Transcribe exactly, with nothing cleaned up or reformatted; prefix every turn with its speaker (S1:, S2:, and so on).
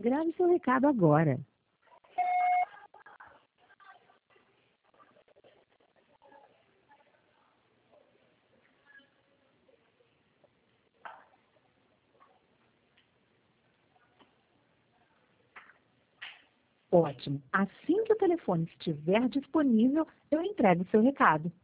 S1: Grave seu recado agora. Ótimo. Assim que o telefone estiver disponível, eu entrego o seu recado.